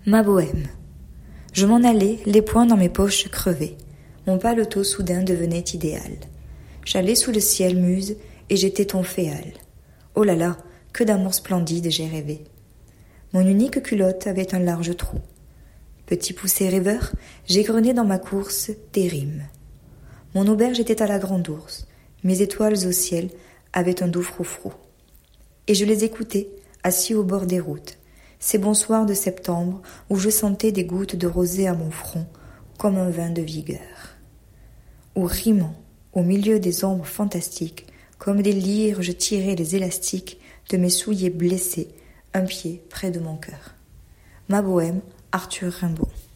Ma bohème. Je m'en allais, les poings dans mes poches crevées. Mon paletot soudain devenait idéal. J'allais sous le ciel muse et j'étais ton féal. Oh là là, que d'amour splendide j'ai rêvé. Mon unique culotte avait un large trou. Petit poussé rêveur, j'égrenais dans ma course des rimes. Mon auberge était à la grande ourse. Mes étoiles au ciel avaient un doux froufrou. Et je les écoutais, assis au bord des routes, ces bons soirs de septembre où je sentais des gouttes de rosée à mon front comme un vin de vigueur. Où rimant, au milieu des ombres fantastiques, comme des lyres je tirais les élastiques de mes souliers blessés, un pied près de mon cœur. Ma bohème, Arthur Rimbaud.